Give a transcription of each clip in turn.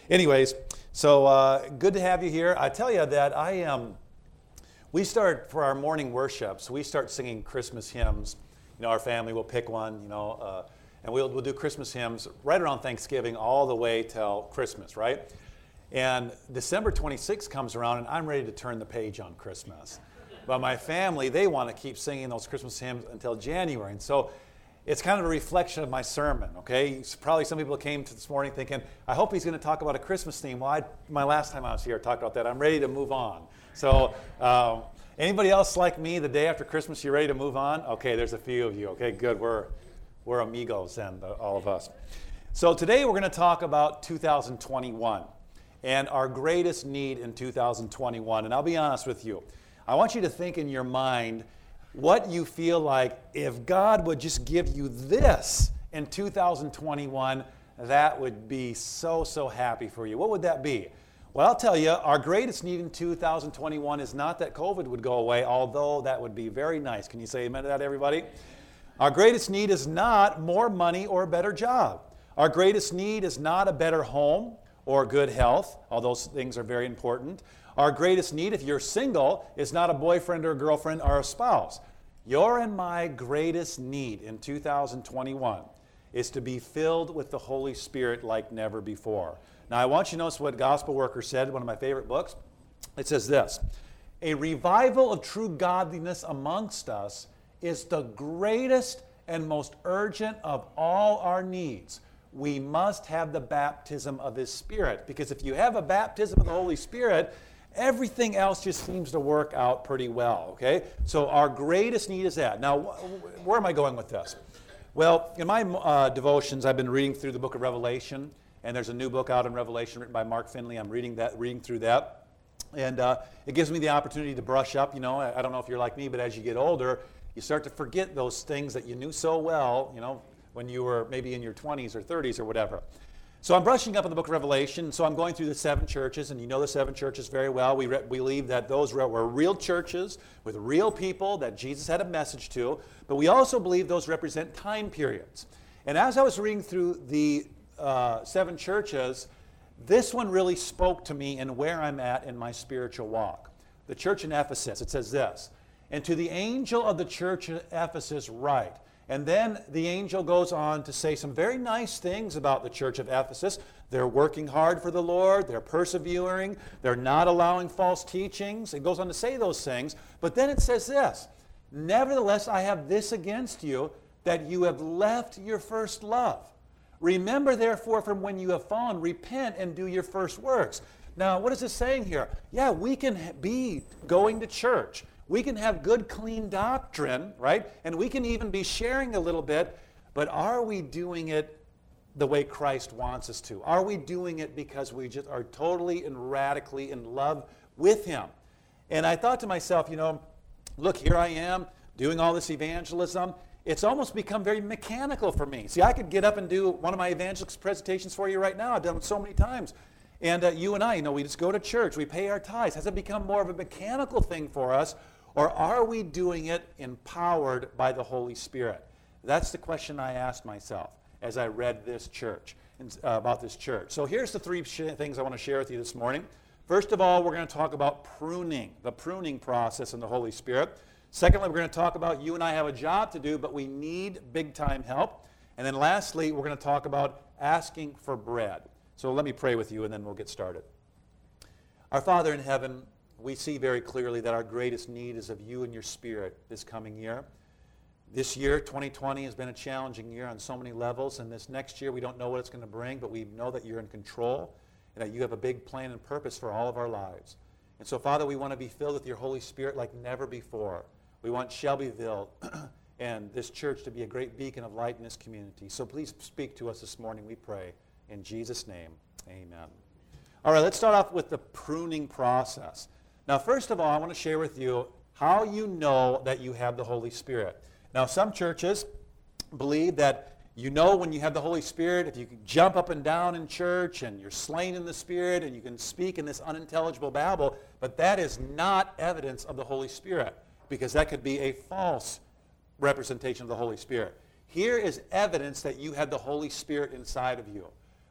Anyways, so good to have you here. I tell you that we start for our morning worships. We start singing Christmas hymns. Our family will pick one. And we'll do Christmas hymns right around Thanksgiving all the way till Christmas, right? And December 26th comes around, and I'm ready to turn the page on Christmas. But my family, they want to keep singing those Christmas hymns until January. And so it's kind of a reflection of my sermon, okay? Probably some people came to this morning thinking, I hope he's going to talk about a Christmas theme. Well, my last time I was here, I talked about that. I'm ready to move on. So anybody else like me, the day after Christmas, you ready to move on? Okay, there's a few of you. Okay, good. We're amigos, and all of us. So today we're going to talk about 2021 and our greatest need in 2021. And I'll be honest with you. I want you to think in your mind what you feel like if God would just give you this in 2021, that would be so happy for you. What would that be? Well, I'll tell you, our greatest need in 2021 is not that COVID would go away, although that would be very nice. Can you say amen to that, everybody? Our greatest need is not more money or a better job. Our greatest need is not a better home or good health, all those things are very important. Our greatest need, if you're single, is not a boyfriend or a girlfriend or a spouse. Your and my greatest need in 2021 is to be filled with the Holy Spirit like never before. Now, I want you to notice what Gospel Worker said, one of my favorite books. It says this: a revival of true godliness amongst us is the greatest and most urgent of all our needs. We must have the baptism of His Spirit, because if you have a baptism of the Holy Spirit, everything else just seems to work out pretty well, okay? So our greatest need is that. Now, where am I going with this? Well, in my devotions, I've been reading through the book of Revelation, and there's a new book out in Revelation written by Mark Finley. I'm reading through that, and it gives me the opportunity to brush up. I don't know if you're like me, but as you get older, you start to forget those things that you knew so well, when you were maybe in your 20s or 30s or whatever. So I'm brushing up on the book of Revelation, so I'm going through the 7 churches, and you know the 7 churches very well. We believe that those were real churches with real people that Jesus had a message to, but we also believe those represent time periods. And as I was reading through the 7 churches, this one really spoke to me and where I'm at in my spiritual walk. The church in Ephesus, it says this: and to the angel of the church in Ephesus write. And then the angel goes on to say some very nice things about the church of Ephesus. They're working hard for the Lord. They're persevering. They're not allowing false teachings. It goes on to say those things. But then it says this: nevertheless, I have this against you, that you have left your first love. Remember, therefore, from when you have fallen, repent and do your first works. Now, what is it saying here? Yeah, we can be going to church. We can have good, clean doctrine, right? And we can even be sharing a little bit, but are we doing it the way Christ wants us to? Are we doing it because we just are totally and radically in love with Him? And I thought to myself, look, here I am doing all this evangelism. It's almost become very mechanical for me. See, I could get up and do one of my evangelist presentations for you right now. I've done it so many times. And you and I, we just go to church. We pay our tithes. Has it become more of a mechanical thing for us? Or are we doing it empowered by the Holy Spirit? That's the question I asked myself as I read this church, about this church. So here's the 3 things I want to share with you this morning. First of all, we're going to talk about pruning, the pruning process in the Holy Spirit. Secondly, we're going to talk about you and I have a job to do, but we need big-time help. And then lastly, we're going to talk about asking for bread. So let me pray with you, and then we'll get started. Our Father in heaven, we see very clearly that our greatest need is of you and your Spirit this coming year. This year, 2020, has been a challenging year on so many levels, and this next year we don't know what it's going to bring, but we know that you're in control and that you have a big plan and purpose for all of our lives. And so, Father, we want to be filled with your Holy Spirit like never before. We want Shelbyville and this church to be a great beacon of light in this community. So please speak to us this morning, we pray. In Jesus' name, amen. All right, let's start off with the pruning process. Now, first of all, I want to share with you how you know that you have the Holy Spirit. Now, some churches believe that you know when you have the Holy Spirit if you can jump up and down in church and you're slain in the Spirit and you can speak in this unintelligible babble, but that is not evidence of the Holy Spirit, because that could be a false representation of the Holy Spirit. Here is evidence that you have the Holy Spirit inside of you.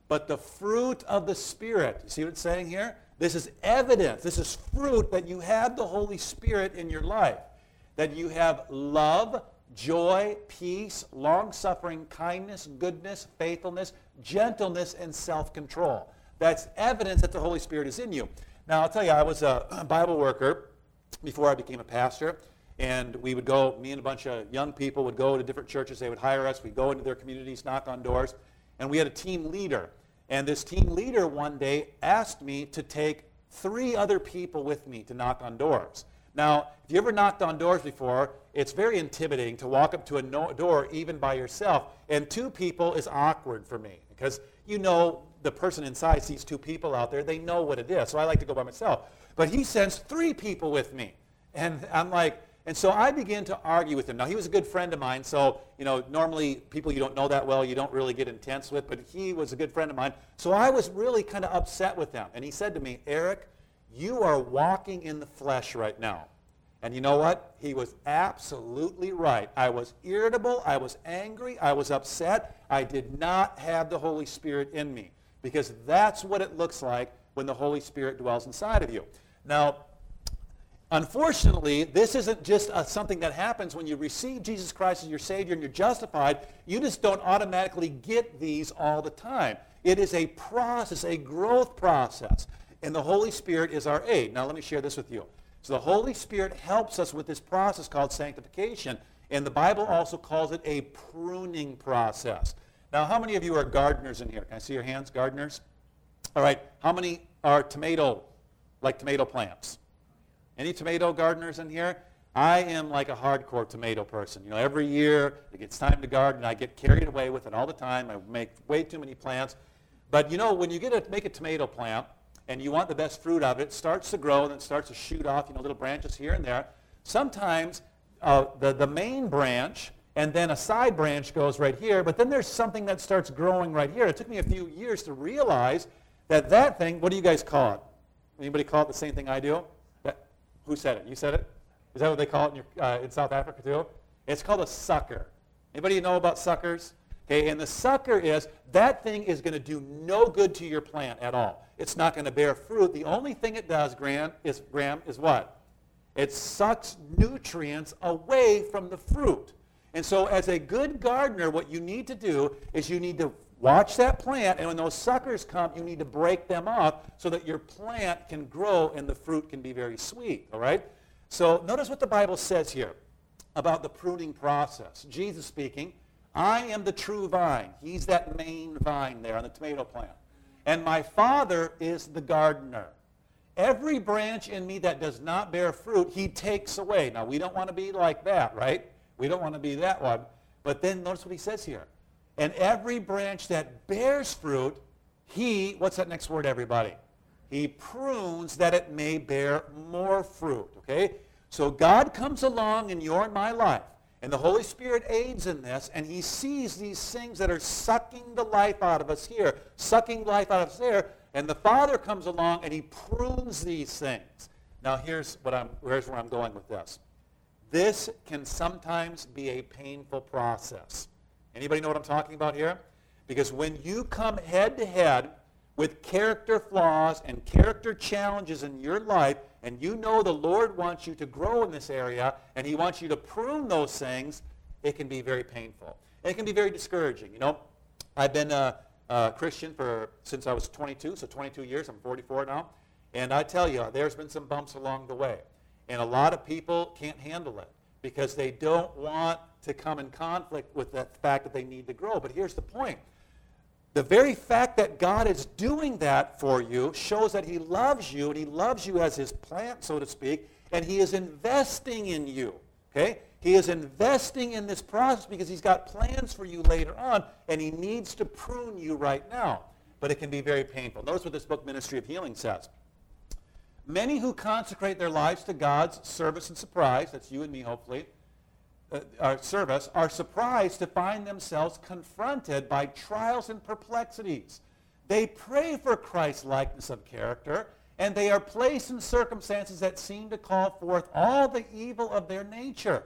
but the fruit of the Spirit. You see what it's saying here? This is evidence. This is fruit that you have the Holy Spirit in your life. That you have love, joy, peace, long-suffering, kindness, goodness, faithfulness, gentleness, and self-control. That's evidence that the Holy Spirit is in you. Now, I'll tell you, I was a Bible worker before I became a pastor, and we would go, me and a bunch of young people would go to different churches. They would hire us. We'd go into their communities, knock on doors, and we had a team leader. And this team leader one day asked me to take 3 other people with me to knock on doors. Now, if you ever knocked on doors before, it's very intimidating to walk up to a door even by yourself. And 2 people is awkward for me because you know the person inside sees 2 people out there. They know what it is. So I like to go by myself. But he sends 3 people with me. And I'm like, and so I began to argue with him. Now, he was a good friend of mine, so, normally people you don't know that well, you don't really get intense with, but he was a good friend of mine. So I was really kind of upset with him. And he said to me, Eric, you are walking in the flesh right now. And you know what? He was absolutely right. I was irritable. I was angry. I was upset. I did not have the Holy Spirit in me because that's what it looks like when the Holy Spirit dwells inside of you. Now, unfortunately, this isn't just something that happens when you receive Jesus Christ as your Savior and you're justified. You just don't automatically get these all the time. It is a process, a growth process. And the Holy Spirit is our aid. Now, let me share this with you. So the Holy Spirit helps us with this process called sanctification. And the Bible also calls it a pruning process. Now, how many of you are gardeners in here? Can I see your hands, gardeners? All right. How many are tomato plants? Any tomato gardeners in here? I am like a hardcore tomato person. Every year it gets time to garden, I get carried away with it all the time. I make way too many plants. But when you make a tomato plant and you want the best fruit out of it, it starts to grow and it starts to shoot off, little branches here and there. Sometimes the main branch and then a side branch goes right here, but then there's something that starts growing right here. It took me a few years to realize that thing, what do you guys call it? Anybody call it the same thing I do? Who said it? You said it? Is that what they call it in South Africa too? It's called a sucker. Anybody know about suckers? Okay, and the sucker is, that thing is going to do no good to your plant at all. It's not going to bear fruit. The only thing it does, Graham, is what? It sucks nutrients away from the fruit. And so as a good gardener, what you need to do is you need to watch that plant, and when those suckers come, you need to break them off so that your plant can grow and the fruit can be very sweet, all right? So notice what the Bible says here about the pruning process. Jesus speaking, I am the true vine. He's that main vine there on the tomato plant. And my Father is the gardener. Every branch in me that does not bear fruit, he takes away. Now, we don't want to be like that, right? We don't want to be that one. But then notice what he says here. And every branch that bears fruit, what's that next word, everybody? He prunes that it may bear more fruit, okay? So God comes along in your and my life, and the Holy Spirit aids in this, and he sees these things that are sucking the life out of us here, sucking life out of us there, and the Father comes along and he prunes these things. Now here's where I'm going with this. This can sometimes be a painful process. Anybody know what I'm talking about here? Because when you come head to head with character flaws and character challenges in your life, and you know the Lord wants you to grow in this area, and he wants you to prune those things, it can be very painful. And it can be very discouraging. I've been a Christian since I was 22, so 22 years. I'm 44 now. And I tell you, there's been some bumps along the way. And a lot of people can't handle it because they don't want to come in conflict with the fact that they need to grow. But here's the point. The very fact that God is doing that for you shows that he loves you, and he loves you as his plant, so to speak, and he is investing in you. Okay? He is investing in this process because he's got plans for you later on, and he needs to prune you right now. But it can be very painful. Notice what this book, Ministry of Healing, says. Many who consecrate their lives to God's service and surprise, that's you and me hopefully, our service, are surprised to find themselves confronted by trials and perplexities. They pray for Christ's likeness of character, and they are placed in circumstances that seem to call forth all the evil of their nature.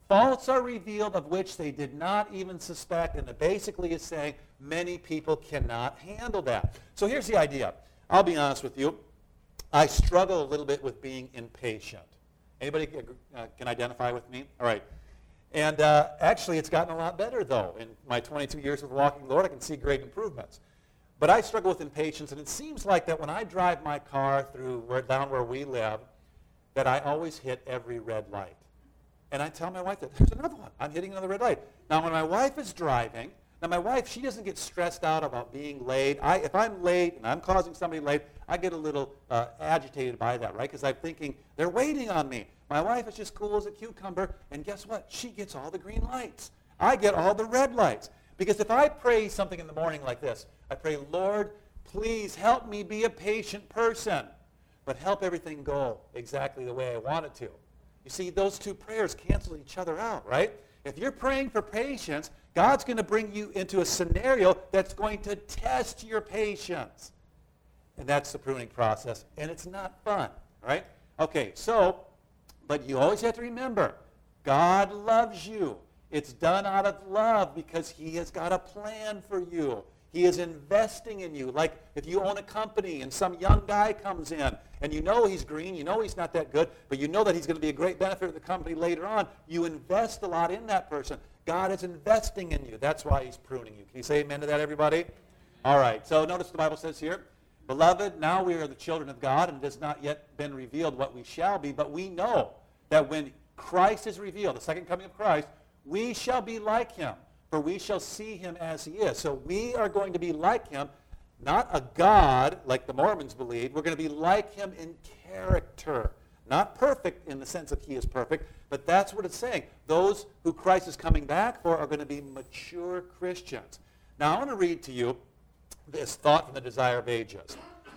Faults are revealed of which they did not even suspect, and it basically is saying many people cannot handle that. So here's the idea. I'll be honest with you. I struggle a little bit with being impatient. Anybody can identify with me? All right. And actually, it's gotten a lot better, though. In my 22 years of walking the Lord, I can see great improvements. But I struggle with impatience, and it seems like that when I drive my car down where we live, that I always hit every red light. And I tell my wife that there's another one. I'm hitting another red light. Now, when my wife is driving, my wife, she doesn't get stressed out about being late. If I'm late and I'm causing somebody late, I get a little agitated by that, right? Because I'm thinking, they're waiting on me. My wife is just cool as a cucumber, and guess what? She gets all the green lights. I get all the red lights. Because if I pray something in the morning like this, I pray, Lord, please help me be a patient person, but help everything go exactly the way I want it to. You see, those two prayers cancel each other out, right? If you're praying for patience, God's going to bring you into a scenario that's going to test your patience. And that's the pruning process, and it's not fun, right? Okay, so, but you always have to remember, God loves you. It's done out of love because he has got a plan for you. He is investing in you. Like if you own a company and some young guy comes in and you know he's green, you know he's not that good, but you know that he's going to be a great benefit to the company later on, you invest a lot in that person. God is investing in you. That's why he's pruning you. Can you say amen to that, everybody? All right. So notice the Bible says here, Beloved, now we are the children of God, and it has not yet been revealed what we shall be, but we know that when Christ is revealed, the second coming of Christ, we shall be like him, for we shall see him as he is. So we are going to be like him, not a God like the Mormons believe. We're going to be like him in character. Not perfect in the sense that he is perfect, but that's what it's saying. Those who Christ is coming back for are going to be mature Christians. Now I want to read to you this thought from the Desire of Ages.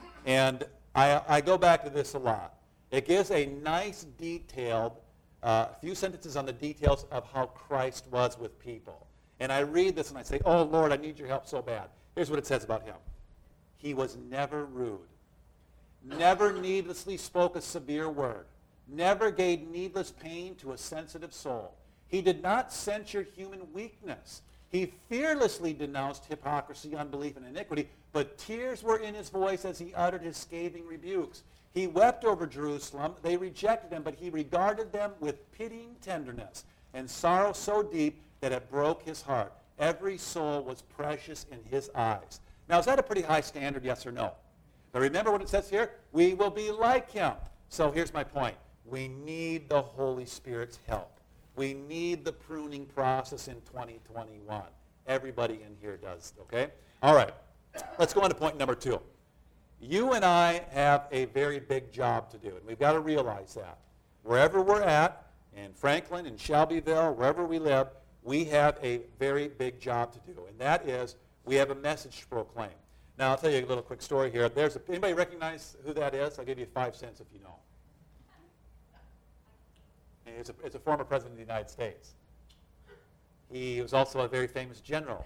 And I go back to this a lot. It gives a nice detailed, few sentences on the details of how Christ was with people. And I read this and I say, oh, Lord, I need your help so bad. Here's what it says about him. He was never rude, never needlessly spoke a severe word, never gave needless pain to a sensitive soul. He did not censure human weakness. He fearlessly denounced hypocrisy, unbelief, and iniquity, but tears were in his voice as he uttered his scathing rebukes. He wept over Jerusalem. They rejected him, but he regarded them with pitying tenderness and sorrow so deep that it broke his heart. Every soul was precious in his eyes. Now, is that a pretty high standard, yes or no? But remember what it says here? We will be like him. So here's my point. We need the Holy Spirit's help. We need the pruning process in 2021. Everybody in here does, okay? All right. Let's go on to point number 2. You and I have a very big job to do, and we've got to realize that. Wherever we're at, in Franklin, in Shelbyville, wherever we live, we have a very big job to do, and that is we have a message to proclaim. Now, I'll tell you a little quick story here. Anybody recognize who that is? I'll give you 5 cents if you know. It's a former president of the United States. He was also a very famous general.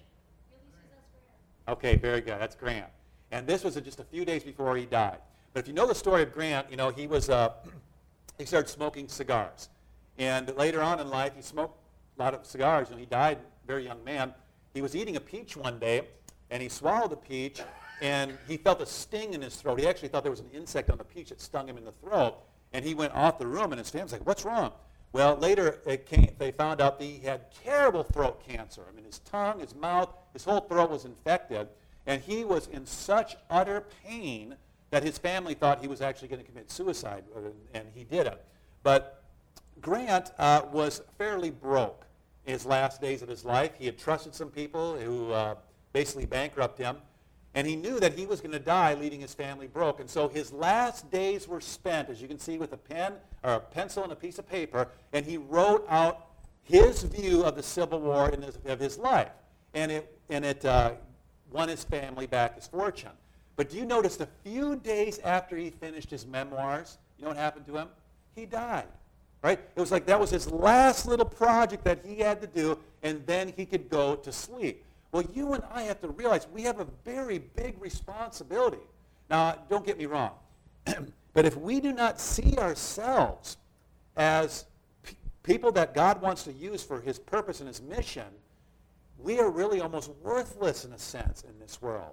Okay, very good. That's Grant. And this was just a few days before he died. But if you know the story of Grant, you know, he started smoking cigars. And later on in life, he smoked a lot of cigars. And he died, a very young man. He was eating a peach one day, and he swallowed the peach, and he felt a sting in his throat. He actually thought there was an insect on the peach that stung him in the throat. And he went off the room, and his family was like, what's wrong? Well, later they found out that he had terrible throat cancer. I mean, his tongue, his mouth, his whole throat was infected. And he was in such utter pain that his family thought he was actually going to commit suicide, and he didn't. But Grant was fairly broke in his last days of his life. He had trusted some people who basically bankrupted him. And he knew that he was going to die leaving his family broke. And so his last days were spent, as you can see, with a pen or a pencil and a piece of paper. And he wrote out his view of the Civil War of his life. And it won his family back his fortune. But do you notice a few days after he finished his memoirs, you know what happened to him? He died. Right? It was like that was his last little project that he had to do, and then he could go to sleep. Well, you and I have to realize we have a very big responsibility. Now, don't get me wrong, but if we do not see ourselves as people that God wants to use for his purpose and his mission, we are really almost worthless in a sense in this world.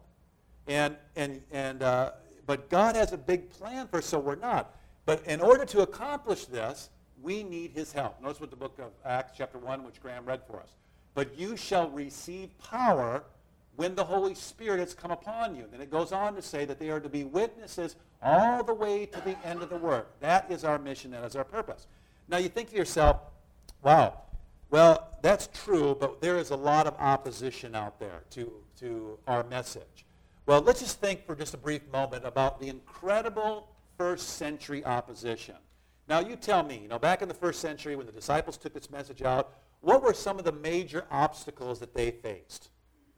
But God has a big plan for us, so we're not. But in order to accomplish this, we need his help. Notice what the book of Acts chapter 1, which Graham read for us. But you shall receive power when the Holy Spirit has come upon you. Then it goes on to say that they are to be witnesses all the way to the end of the work. That is our mission. That is our purpose. Now you think to yourself, wow, well, that's true, but there is a lot of opposition out there to our message. Well, let's just think for just a brief moment about the incredible first century opposition. Now, you tell me, back in the first century when the disciples took this message out, what were some of the major obstacles that they faced?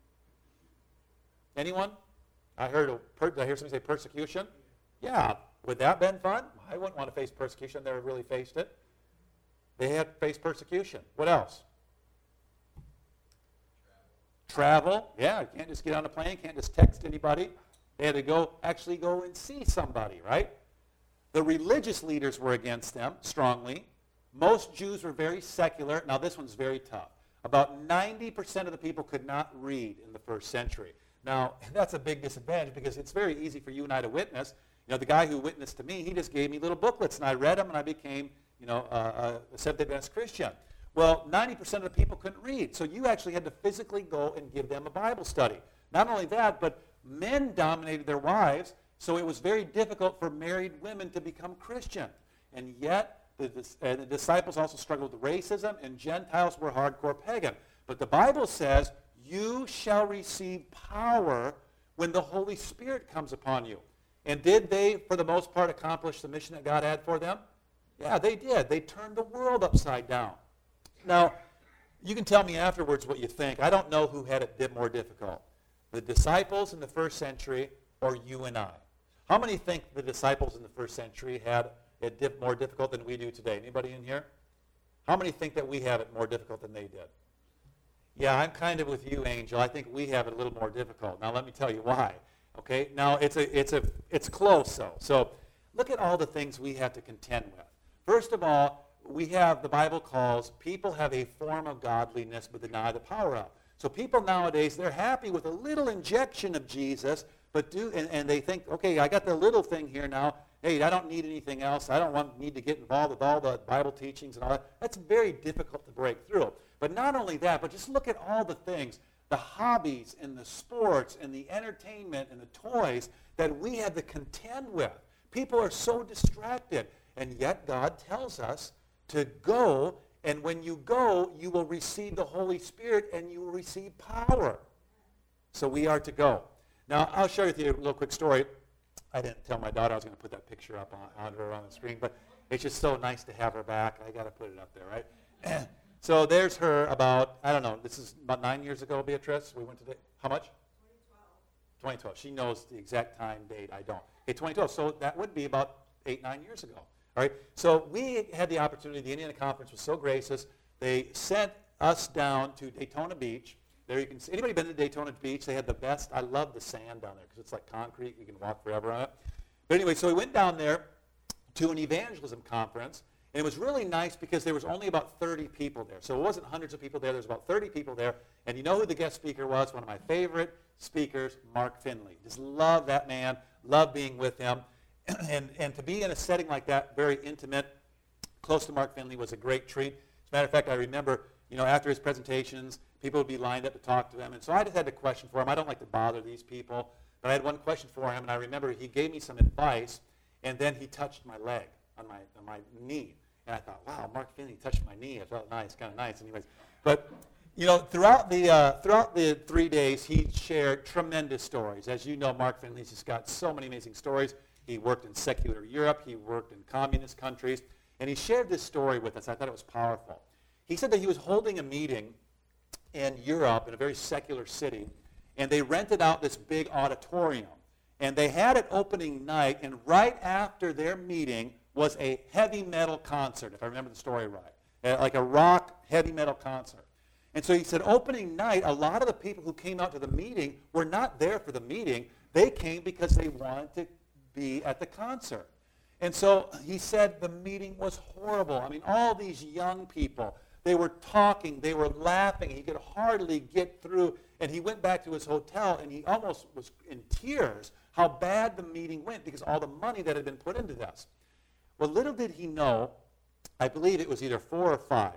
Anyone? Did I hear somebody say persecution? Yeah. Would that have been fun? I wouldn't want to face persecution. They really faced it. They had faced persecution. What else? Travel. Yeah, you can't just get on a plane. Can't just text anybody. They had to actually go and see somebody, right? The religious leaders were against them strongly. Most Jews were very secular. Now, this one's very tough. About 90% of the people could not read in the first century. Now, that's a big disadvantage because it's very easy for you and I to witness. The guy who witnessed to me, he just gave me little booklets, and I read them, and I became, a Seventh-day Adventist Christian. Well, 90% of the people couldn't read, so you actually had to physically go and give them a Bible study. Not only that, but men dominated their wives, so it was very difficult for married women to become Christian. And yet, the disciples also struggled with racism, and Gentiles were hardcore pagan. But the Bible says, you shall receive power when the Holy Spirit comes upon you. And did they, for the most part, accomplish the mission that God had for them? Yeah, they did. They turned the world upside down. Now, you can tell me afterwards what you think. I don't know who had it more difficult, the disciples in the first century or you and I. How many think the disciples in the first century had it more difficult than we do today? Anybody in here? How many think that we have it more difficult than they did? Yeah, I'm kind of with you, Angel. I think we have it a little more difficult. Now, let me tell you why. Okay? Now, it's close, though. So look at all the things we have to contend with. First of all, the Bible calls, people have a form of godliness but deny the power of. So people nowadays, they're happy with a little injection of Jesus, and they think, okay, I got the little thing here now. Hey, I don't need anything else. I don't need to get involved with all the Bible teachings and all that. That's very difficult to break through. But not only that, but just look at all the things, the hobbies and the sports and the entertainment and the toys that we have to contend with. People are so distracted. And yet God tells us to go, and when you go, you will receive the Holy Spirit and you will receive power. So we are to go. Now, I'll share with you a little quick story. I didn't tell my daughter I was going to put that picture up on the screen, but it's just so nice to have her back. I got to put it up there, right? So there's her about, I don't know, this is about 9 years ago, Beatrice. We went to how much? 2012. She knows the exact time, date. I don't. Okay, 2012. So that would be about 8-9 years ago. All right. So we had the opportunity. The Indiana Conference was so gracious. They sent us down to Daytona Beach. There you can see. Anybody been to Daytona Beach? They had the best. I love the sand down there because it's like concrete. You can walk forever on it. But anyway, so we went down there to an evangelism conference. And it was really nice because there was only about 30 people there. So it wasn't hundreds of people there. There was about 30 people there. And you know who the guest speaker was? One of my favorite speakers, Mark Finley. Just love that man. Love being with him. And to be in a setting like that, very intimate, close to Mark Finley, was a great treat. As a matter of fact, I remember, after his presentations, people would be lined up to talk to him. And so I just had a question for him. I don't like to bother these people. But I had one question for him. And I remember he gave me some advice. And then he touched my leg on my knee. And I thought, wow, Mark Finley touched my knee. It felt nice, kind of nice. Anyways, but throughout the 3 days, he shared tremendous stories. As you know, Mark Finley's just got so many amazing stories. He worked in secular Europe. He worked in communist countries. And he shared this story with us. I thought it was powerful. He said that he was holding a meeting in Europe in a very secular city, and they rented out this big auditorium. And they had it opening night, and right after their meeting was a heavy metal concert, if I remember the story right, like a rock heavy metal concert. And so he said opening night, a lot of the people who came out to the meeting were not there for the meeting. They came because they wanted to be at the concert. And so he said the meeting was horrible. I mean, all these young people, they were talking, they were laughing. He could hardly get through. And he went back to his hotel, and he almost was in tears how bad the meeting went because all the money that had been put into this. Well, little did he know, I believe it was either 4 or 5.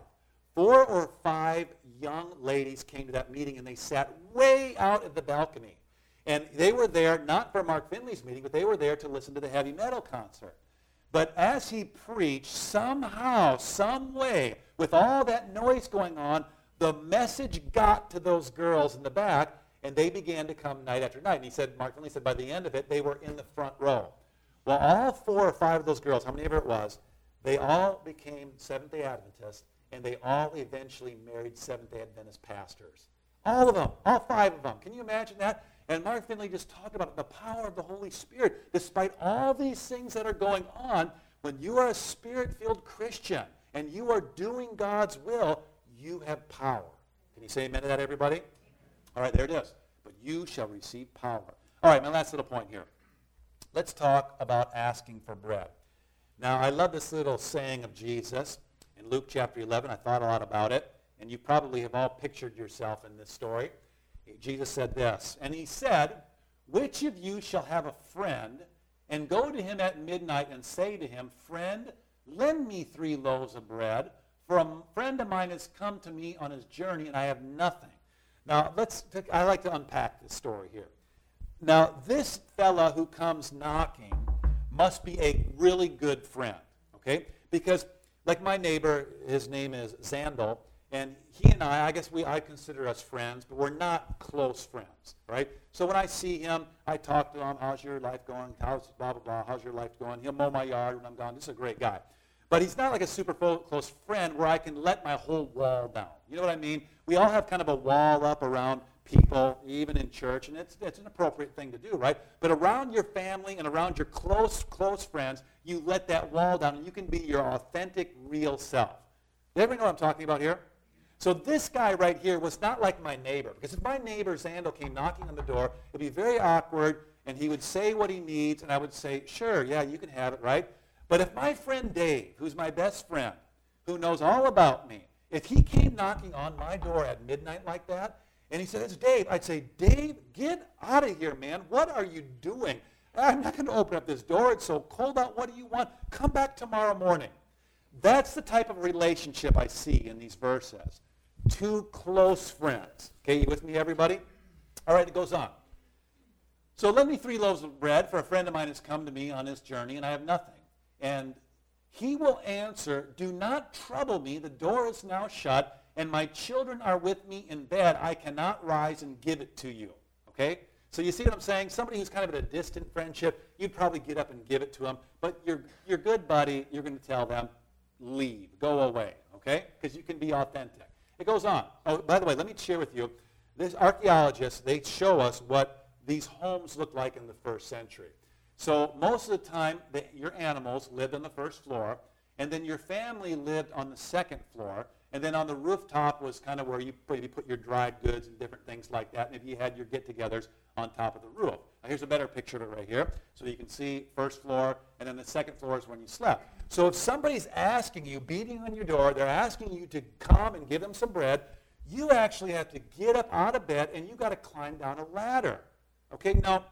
4 or 5 young ladies came to that meeting, and they sat way out at the balcony. And they were there not for Mark Finley's meeting, but they were there to listen to the heavy metal concert. But as he preached, somehow, some way, with all that noise going on, the message got to those girls in the back, and they began to come night after night. And he said, Mark Finley said, by the end of it, they were in the front row. Well, all 4 or 5 of those girls, how many ever it was, they all became Seventh-day Adventists, and they all eventually married Seventh-day Adventist pastors. All of them, all 5 of them. Can you imagine that? And Mark Finley just talked about the power of the Holy Spirit. Despite all these things that are going on, when you are a Spirit-filled Christian and you are doing God's will, you have power. Can you say amen to that, everybody? All right, there it is. But you shall receive power. All right, my last little point here. Let's talk about asking for bread. Now, I love this little saying of Jesus in Luke chapter 11. I thought a lot about it, and you probably have all pictured yourself in this story. Jesus said this, and he said, which of you shall have a friend and go to him at midnight and say to him, friend, lend me 3 loaves of bread, for a friend of mine has come to me on his journey, and I have nothing. Now, I like to unpack this story here. Now, this fella who comes knocking must be a really good friend, okay? Because, like my neighbor, his name is Zandel, and he and I guess I consider us friends, but we're not close friends, right? So when I see him, I talk to him, how's your life going? How's blah, blah, blah, how's your life going? He'll mow my yard when I'm gone. This is a great guy. But he's not like a super close friend where I can let my whole wall down. You know what I mean? We all have kind of a wall up around people, even in church, and it's an appropriate thing to do, right? But around your family and around your close friends, you let that wall down, and you can be your authentic, real self. You ever know what I'm talking about here? So this guy right here was not like my neighbor, because if my neighbor Zandel came knocking on the door, it would be very awkward, and he would say what he needs, and I would say, sure, yeah, you can have it, right? But if my friend Dave, who's my best friend, who knows all about me, if he came knocking on my door at midnight like that, and he said, it's Dave, I'd say, Dave, get out of here, man. What are you doing? I'm not going to open up this door. It's so cold out. What do you want? Come back tomorrow morning. That's the type of relationship I see in these verses. 2 close friends. Okay, you with me, everybody? All right, it goes on. So lend me 3 loaves of bread, for a friend of mine has come to me on his journey, and I have nothing. And he will answer, do not trouble me. The door is now shut, and my children are with me in bed. I cannot rise and give it to you. Okay? So you see what I'm saying? Somebody who's kind of in a distant friendship, you'd probably get up and give it to them. But your good buddy, you're going to tell them, leave, go away. Okay? Because you can be authentic. It goes on. Oh, by the way, let me share with you. These archaeologists, they show us what these homes looked like in the 1st century. So most of the time, your animals lived on the 1st floor, and then your family lived on the 2nd floor, and then on the rooftop was kind of where you maybe put your dried goods and different things like that, and if you had your get-togethers on top of the roof. Now, here's a better picture of it right here. So you can see 1st floor, and then the 2nd floor is when you slept. So if somebody's asking you, beating on your door, they're asking you to come and give them some bread, you actually have to get up out of bed, and you've got to climb down a ladder. Okay, now,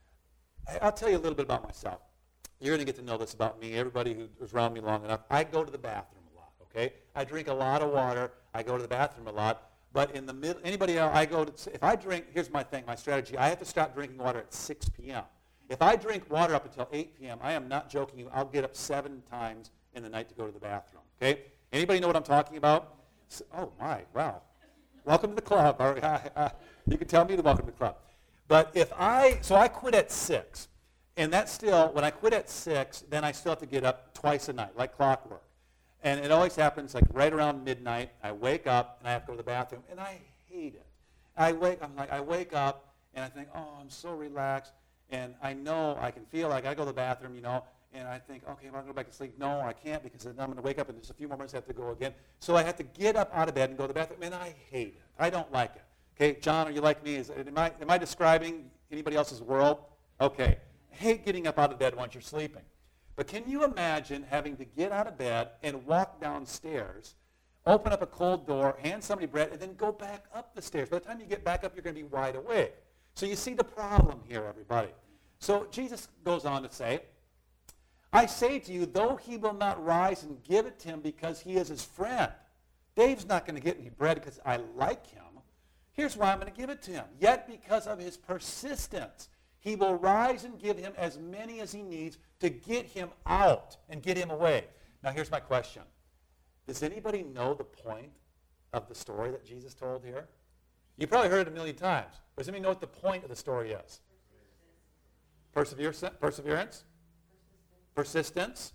I'll tell you a little bit about myself. You're going to get to know this about me, everybody who's around me long enough. I go to the bathroom a lot, okay? I drink a lot of water. I go to the bathroom a lot. But in the middle, anybody else, if I drink, here's my thing, my strategy. I have to stop drinking water at 6 p.m. If I drink water up until 8 p.m., I am not joking you, I'll get up 7 times in the night to go to the bathroom, okay? Anybody know what I'm talking about? Oh, my, wow. Welcome to the club. You can tell me to welcome to the club. But so I quit at 6. And that's still, when I quit at 6, then I still have to get up twice a night, like clockwork. And it always happens like right around midnight. I wake up and I have to go to the bathroom, and I hate it. I wake up and I think, oh, I'm so relaxed, and I know I can feel like I go to the bathroom, and I think, okay, I'm going to go back to sleep. No, I can't, because then I'm going to wake up and just a few more minutes I have to go again. So I have to get up out of bed and go to the bathroom, and I hate it. I don't like it. Okay, John, are you like me? Am I describing anybody else's world? Okay. I hate getting up out of bed once you're sleeping. But can you imagine having to get out of bed and walk downstairs, open up a cold door, hand somebody bread, and then go back up the stairs? By the time you get back up, you're going to be wide awake. So you see the problem here, everybody. So Jesus goes on to say, I say to you, though he will not rise and give it to him because he is his friend. Dave's not going to get me bread because I like him. Here's why I'm going to give it to him. Yet because of his persistence, he will rise and give him as many as he needs to get him out and get him away. Now here's my question. Does anybody know the point of the story that Jesus told here? You probably heard it a million times. Does anybody know what the point of the story is? Perseverance? Persistence?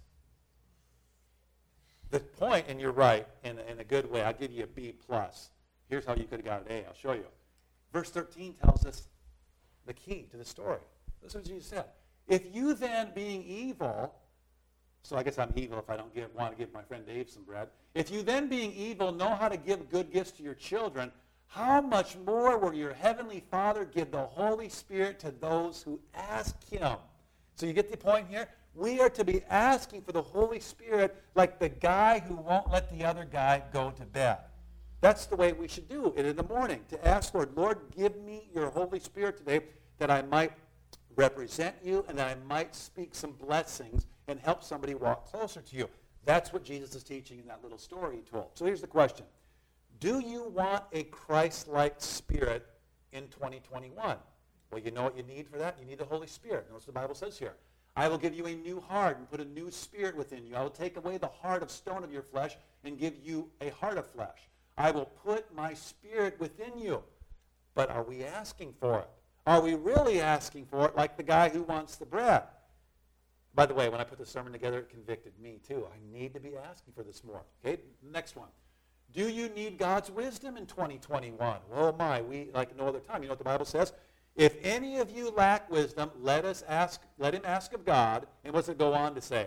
The point, and you're right, in a good way, I'll give you a B+. Here's how you could have got an A. I'll show you. Verse 13 tells us the key to the story. This is what Jesus said. If you then, being evil, so I guess I'm evil if I don't want to give my friend Dave some bread. If you then, being evil, know how to give good gifts to your children, how much more will your heavenly Father give the Holy Spirit to those who ask him? So you get the point here? We are to be asking for the Holy Spirit like the guy who won't let the other guy go to bed. That's the way we should do it in the morning, to ask, Lord, give me your Holy Spirit today that I might represent you and that I might speak some blessings and help somebody walk closer to you. That's what Jesus is teaching in that little story he told. So here's the question. Do you want a Christ-like spirit in 2021? Well, you know what you need for that? You need the Holy Spirit. Notice what the Bible says here. I will give you a new heart and put a new spirit within you. I will take away the heart of stone of your flesh and give you a heart of flesh. I will put my spirit within you. But are we asking for it? Are we really asking for it like the guy who wants the bread? By the way, when I put the sermon together, it convicted me too. I need to be asking for this more. Okay, next one. Do you need God's wisdom in 2021? Oh my, we like no other time. You know what the Bible says? If any of you lack wisdom, let him ask of God. And what's it go on to say?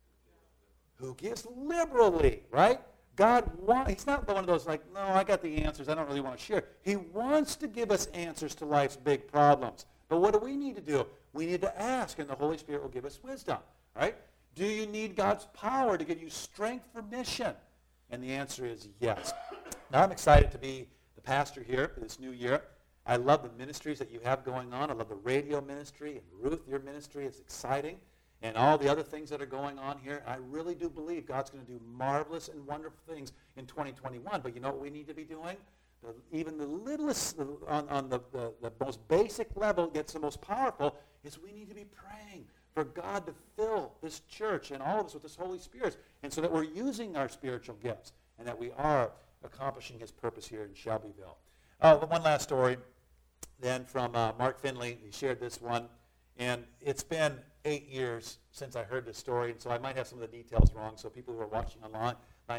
Who gives liberally, right? God he's not one of those like, no, I got the answers. I don't really want to share. He wants to give us answers to life's big problems. But what do we need to do? We need to ask, and the Holy Spirit will give us wisdom, right? Do you need God's power to give you strength for mission? And the answer is yes. Now I'm excited to be the pastor here for this new year. I love the ministries that you have going on. I love the radio ministry. And Ruth, your ministry is exciting. And all the other things that are going on here. I really do believe God's going to do marvelous and wonderful things in 2021. But you know what we need to be doing? Even the littlest, on the most basic level, gets the most powerful, is we need to be praying for God to fill this church and all of us with this Holy Spirit. And so that we're using our spiritual gifts and that we are accomplishing his purpose here in Shelbyville. One last story then from Mark Finley. He shared this one. And it's been 8 years since I heard this story, and so I might have some of the details wrong. So people who are watching online,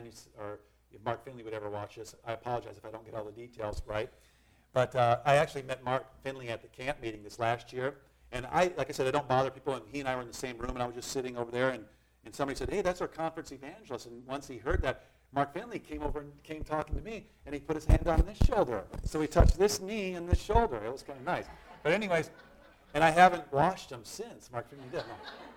or if Mark Finley would ever watch this, I apologize if I don't get all the details right. But I actually met Mark Finley at the camp meeting this last year. And like I said, I don't bother people. And he and I were in the same room, and I was just sitting over there. And somebody said, hey, that's our conference evangelist. And once he heard that, Mark Finley came over and came talking to me, and he put his hand on this shoulder. So he touched this knee and this shoulder. It was kind of nice. But anyways, and I haven't washed him since. Mark Finley did.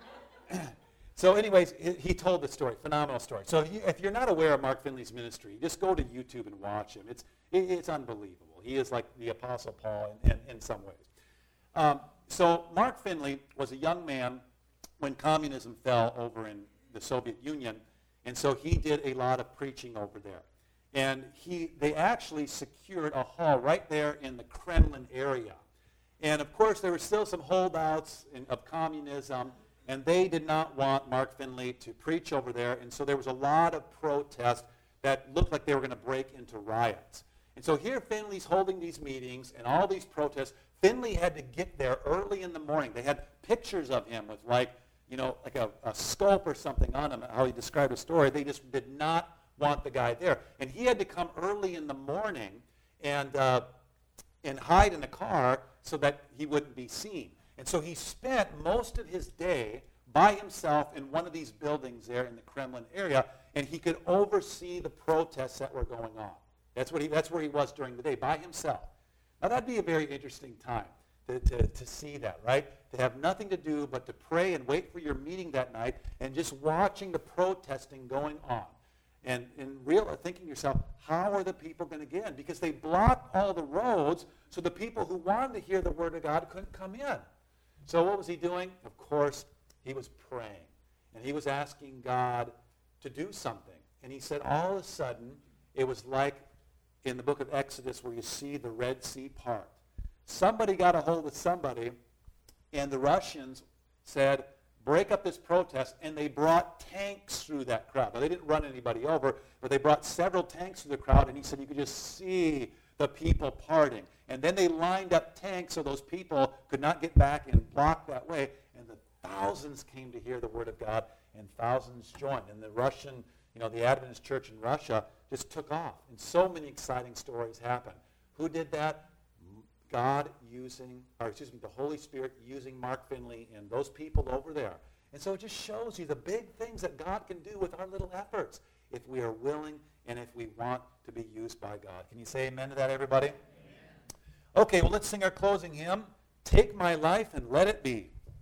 No. So anyways, he told the story, phenomenal story. So if you're not aware of Mark Finley's ministry, just go to YouTube and watch him. It's unbelievable. He is like the Apostle Paul in some ways. So Mark Finley was a young man when communism fell over in the Soviet Union, and so he did a lot of preaching over there. And they actually secured a hall right there in the Kremlin area. And of course, there were still some holdouts of communism, and they did not want Mark Finley to preach over there, and so there was a lot of protest that looked like they were going to break into riots. And so here Finley's holding these meetings and all these protests. Finley had to get there early in the morning. They had pictures of him with like a sculpt or something on him, how he described the story. They just did not want the guy there. And he had to come early in the morning and hide in a car so that he wouldn't be seen. And so he spent most of his day by himself in one of these buildings there in the Kremlin area, and he could oversee the protests that were going on. That's where he was during the day, by himself. Now that'd be a very interesting time to see that, right? To have nothing to do but to pray and wait for your meeting that night and just watching the protesting going on. And thinking to yourself, how are the people going to get in? Because they blocked all the roads, so the people who wanted to hear the word of God couldn't come in. So what was he doing? Of course, he was praying. And he was asking God to do something. And he said all of a sudden, it was like in the book of Exodus where you see the Red Sea part. Somebody got a hold of somebody, and the Russians said, break up this protest, and they brought tanks through that crowd. Now, they didn't run anybody over, but they brought several tanks through the crowd, and he said you could just see the people parting. And then they lined up tanks so those people could not get back and block that way, and the thousands came to hear the word of God, and thousands joined. And the Russian, the Adventist church in Russia just took off, and so many exciting stories happened. Who did that? The Holy Spirit using Mark Finley and those people over there. And so it just shows you the big things that God can do with our little efforts if we are willing and if we want to be used by God. Can you say amen to that, everybody? Amen. Okay, well, let's sing our closing hymn, Take My Life and Let It Be.